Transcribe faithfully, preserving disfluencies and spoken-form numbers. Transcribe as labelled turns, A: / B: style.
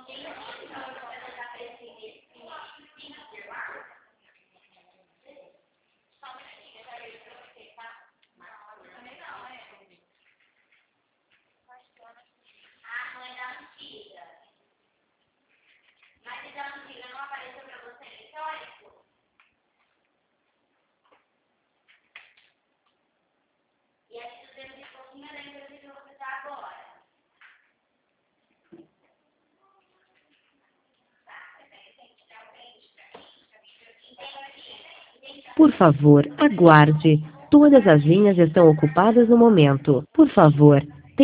A: Por favor, aguarde. Todas as linhas estão ocupadas no momento. Por favor,